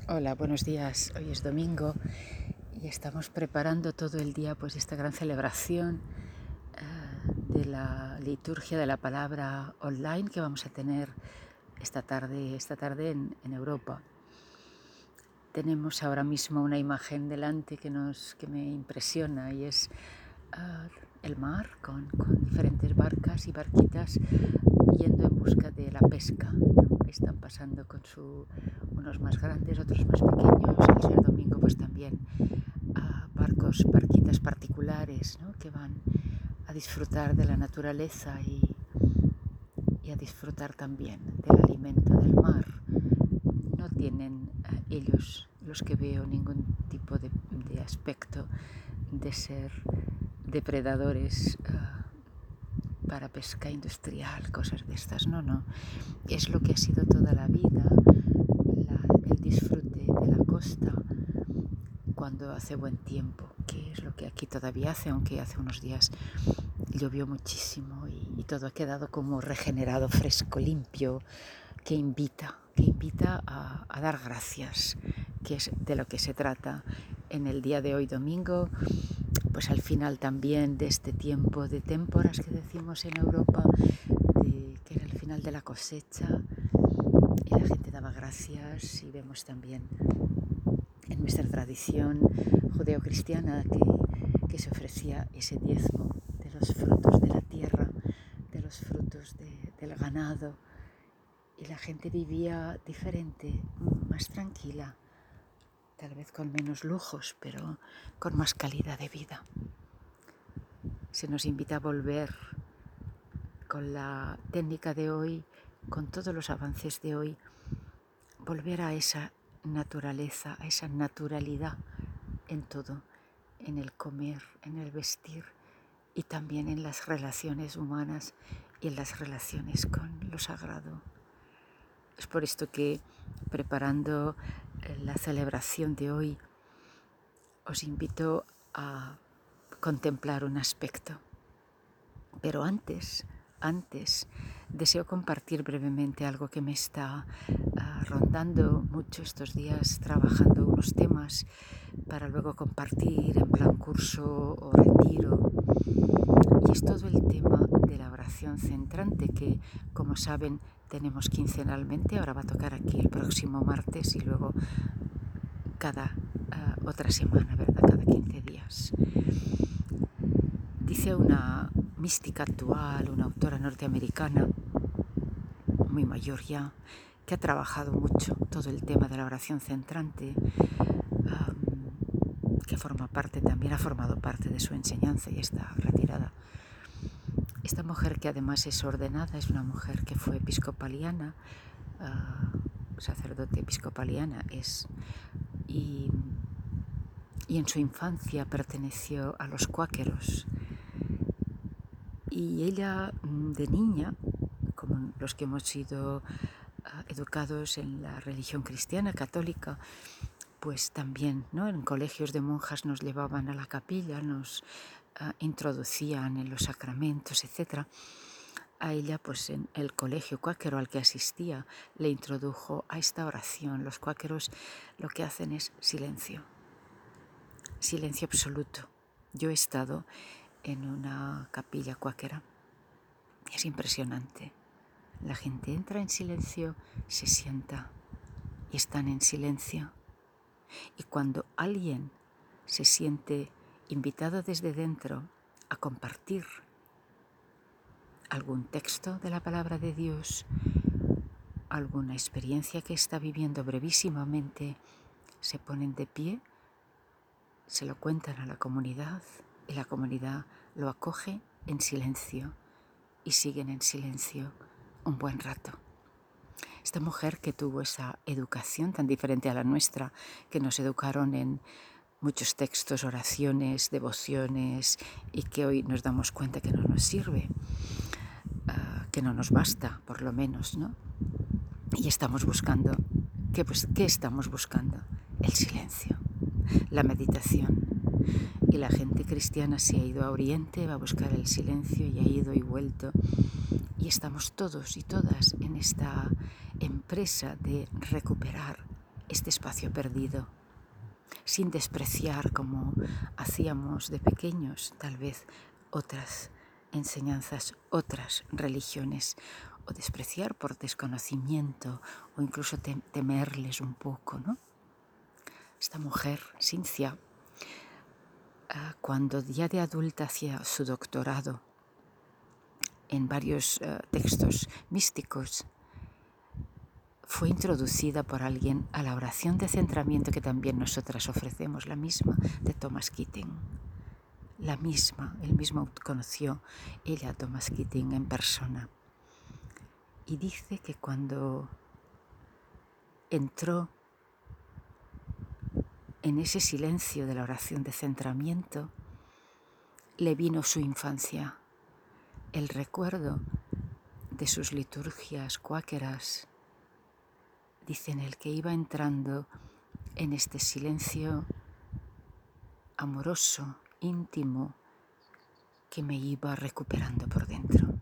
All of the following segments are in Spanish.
Hola, buenos días. Hoy es domingo y estamos preparando todo el día pues esta gran celebración de la liturgia de la palabra online que vamos a tener esta tarde en Europa. Tenemos ahora mismo una imagen delante que me impresiona y es el mar con diferentes barcas y barquitas yendo en busca de la pesca, ¿no? Están pasando con unos más grandes, otros más pequeños. Al ser domingo pues también barquitas particulares, ¿no? Que van a disfrutar de la naturaleza y a disfrutar también del alimento del mar. No tienen ellos, los que veo, ningún tipo de aspecto de ser depredadores para pesca industrial, cosas de estas, no. Es lo que ha sido toda la vida, el disfrute de la costa cuando hace buen tiempo, que es lo que aquí todavía hace, aunque hace unos días llovió muchísimo y todo ha quedado como regenerado, fresco, limpio, que invita a dar gracias, que es de lo que se trata en el día de hoy domingo, pues al final también de este tiempo de témporas que decimos en Europa, que era el final de la cosecha y la gente daba gracias, y vemos también en nuestra tradición judeocristiana que se ofrecía ese diezmo de los frutos de la tierra, de los frutos del ganado, y la gente vivía diferente, más tranquila, tal vez con menos lujos, pero con más calidad de vida. Se nos invita a volver con la técnica de hoy, con todos los avances de hoy, volver a esa naturaleza, a esa naturalidad en todo, en el comer, en el vestir y también en las relaciones humanas y en las relaciones con lo sagrado. Es por esto que, preparando la celebración de hoy, os invito a contemplar un aspecto. Pero antes, deseo compartir brevemente algo que me está rondando mucho estos días, trabajando unos temas para luego compartir en plan curso o retiro. Y es todo el tema de la oración centrante que, como saben, tenemos quincenalmente. Ahora va a tocar aquí el próximo martes y luego cada otra semana, ¿verdad? Cada 15 días. Dice una mística actual, una autora norteamericana, muy mayor ya, que ha trabajado mucho todo el tema de la oración centrante, que también ha formado parte de su enseñanza y está retirada. Esta mujer, que además es ordenada, es una mujer que fue episcopaliana, sacerdote episcopaliana y en su infancia perteneció a los cuáqueros. Y ella, de niña, como los que hemos sido educados en la religión cristiana católica, pues también, ¿no? En colegios de monjas nos llevaban a la capilla, nos introducían en los sacramentos, etc. A ella, pues en el colegio cuáquero al que asistía, le introdujo a esta oración. Los cuáqueros lo que hacen es silencio absoluto. Yo he estado en una capilla cuáquera. Es impresionante. La gente entra en silencio, se sienta y están en silencio. Y cuando alguien se siente invitado desde dentro a compartir algún texto de la palabra de Dios, alguna experiencia que está viviendo brevísimamente, se ponen de pie, se lo cuentan a la comunidad y la comunidad lo acoge en silencio y siguen en silencio un buen rato. Esta mujer, que tuvo esa educación tan diferente a la nuestra, que nos educaron en muchos textos, oraciones, devociones, y que hoy nos damos cuenta que no nos sirve, que no nos basta, por lo menos, ¿no? Y estamos buscando, ¿qué estamos buscando? El silencio, la meditación. Y la gente cristiana se ha ido a Oriente, va a buscar el silencio y ha ido y vuelto. Y estamos todos y todas en esta empresa de recuperar este espacio perdido, sin despreciar como hacíamos de pequeños tal vez otras enseñanzas, otras religiones, o despreciar por desconocimiento o incluso temerles un poco, ¿no? Esta mujer, Cynthia, cuando ya de adulta hacía su doctorado en varios textos místicos, fue introducida por alguien a la oración de centramiento que también nosotras ofrecemos, la misma de Thomas Keating. La misma, él mismo conoció ella a Thomas Keating en persona. Y dice que cuando entró en ese silencio de la oración de centramiento, le vino su infancia, el recuerdo de sus liturgias cuáqueras. Dice en el que iba entrando en este silencio amoroso, íntimo, que me iba recuperando por dentro.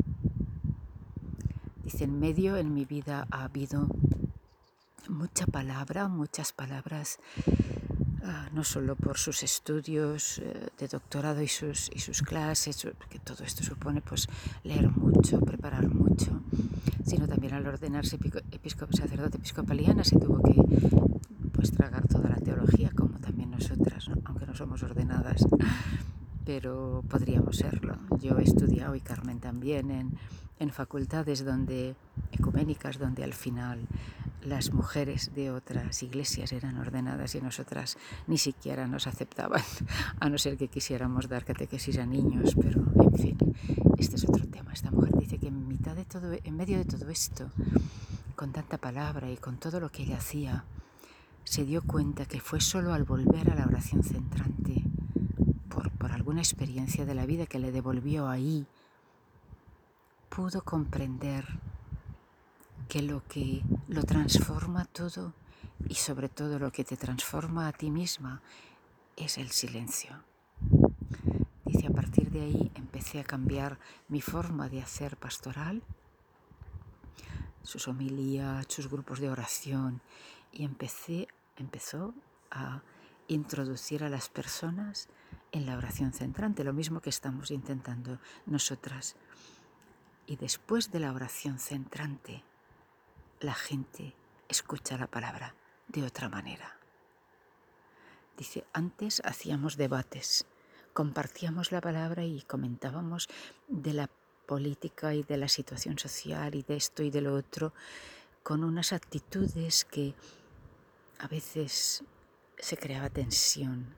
Dice, en mi vida ha habido mucha palabra, muchas palabras, no solo por sus estudios de doctorado y sus clases, que todo esto supone pues leer mucho, preparar mucho, sino también al ordenarse sacerdote episcopaliana se tuvo que pues tragar toda la teología, como también nosotras, ¿no? Aunque no somos ordenadas, pero podríamos serlo. Yo he estudiado, y Carmen también, en facultades ecuménicas donde al final las mujeres de otras iglesias eran ordenadas y nosotras ni siquiera nos aceptaban, a no ser que quisiéramos dar catequesis a niños, pero en fin, este es otro tema. Esta mujer dice que en medio de todo esto, con tanta palabra y con todo lo que ella hacía, se dio cuenta que fue solo al volver a la oración centrante, por alguna experiencia de la vida que le devolvió ahí, pudo comprender que lo transforma todo y sobre todo lo que te transforma a ti misma es el silencio. Dice, a partir de ahí empecé a cambiar mi forma de hacer pastoral, sus homilías, sus grupos de oración, y empezó a introducir a las personas en la oración centrante, lo mismo que estamos intentando nosotras. Y después de la oración centrante, la gente escucha la palabra de otra manera. Dice, antes hacíamos debates, compartíamos la palabra y comentábamos de la política y de la situación social y de esto y de lo otro, con unas actitudes que a veces se creaba tensión.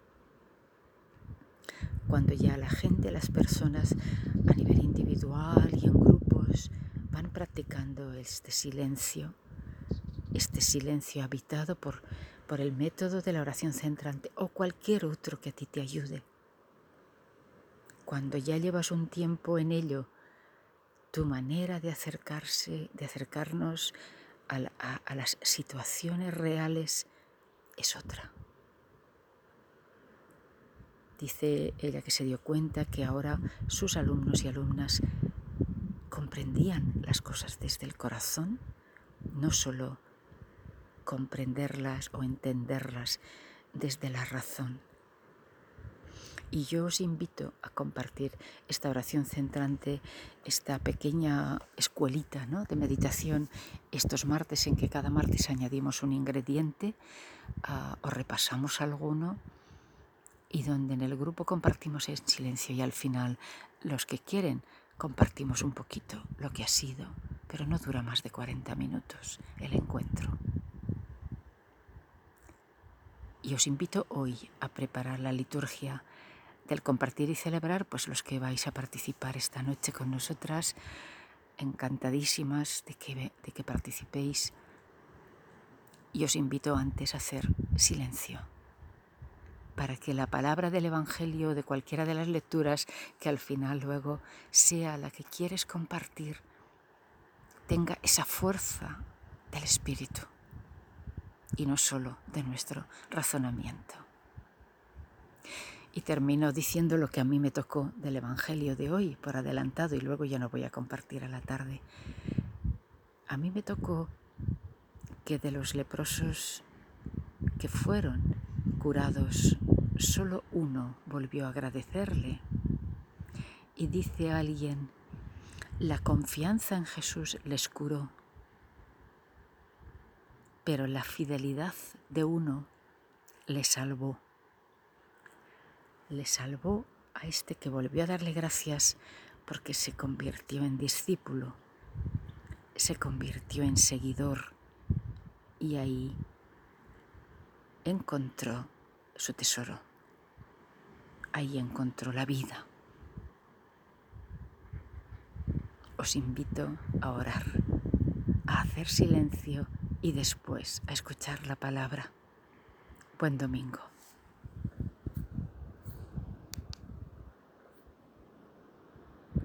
Cuando ya la gente, las personas a nivel individual y en grupos van practicando este silencio habitado por el método de la oración centrante o cualquier otro que a ti te ayude. Cuando ya llevas un tiempo en ello, tu manera de acercarnos a las situaciones reales es otra. Dice ella que se dio cuenta que ahora sus alumnos y alumnas comprendían las cosas desde el corazón, no solo comprenderlas o entenderlas desde la razón. Y yo os invito a compartir esta oración centrante, esta pequeña escuelita, ¿no?, de meditación, estos martes en que cada martes añadimos un ingrediente o repasamos alguno, y donde en el grupo compartimos en silencio y al final los que quieren compartimos un poquito lo que ha sido, pero no dura más de 40 minutos el encuentro. Y os invito hoy a preparar la liturgia del compartir y celebrar, pues los que vais a participar esta noche con nosotras, encantadísimas de que participéis. Y os invito antes a hacer silencio, para que la palabra del Evangelio, de cualquiera de las lecturas, que al final luego sea la que quieres compartir, tenga esa fuerza del Espíritu y no solo de nuestro razonamiento. Y termino diciendo lo que a mí me tocó del Evangelio de hoy, por adelantado, y luego ya no voy a compartir a la tarde. A mí me tocó que de los leprosos que fueron curados, solo uno volvió a agradecerle. Y dice alguien, la confianza en Jesús les curó, pero la fidelidad de uno le salvó. Le salvó a este que volvió a darle gracias porque se convirtió en discípulo, se convirtió en seguidor y ahí encontró su tesoro, ahí encontró la vida. Os invito a orar, a hacer silencio y después a escuchar la palabra. Buen domingo.